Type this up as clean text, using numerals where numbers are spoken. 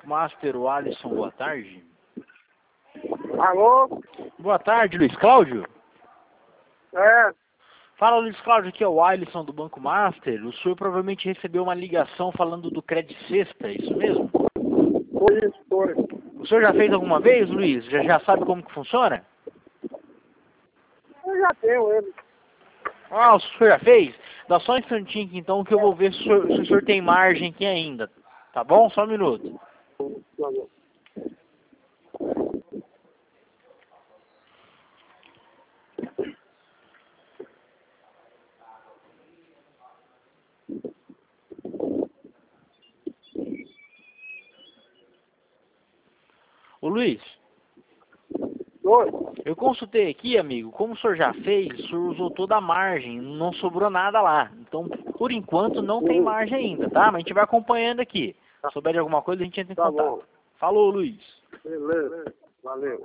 Banco Master, o Alisson, boa tarde. Alô? Boa tarde, Luiz Cláudio. É, Fala, Luiz Cláudio, aqui é o Alisson do Banco Master. O senhor provavelmente recebeu uma ligação falando do Crédito Sexta, é isso mesmo? foi isso, foi. O senhor já fez alguma vez, Luiz? Já sabe como que funciona? Eu já tenho ele. Ah, o senhor já fez? Dá só um instantinho aqui, então, que eu vou ver se o senhor tem margem aqui ainda. Tá bom? Só um minuto. Ô Luiz, Oi. eu consultei aqui, amigo, como o senhor já fez, o senhor usou toda a margem, não sobrou nada lá. Então, por enquanto, não tem margem ainda, tá? Mas a gente vai acompanhando aqui. Se souber de alguma coisa, a gente entra em Tá contato. bom. Falou, Luiz. Beleza. Valeu.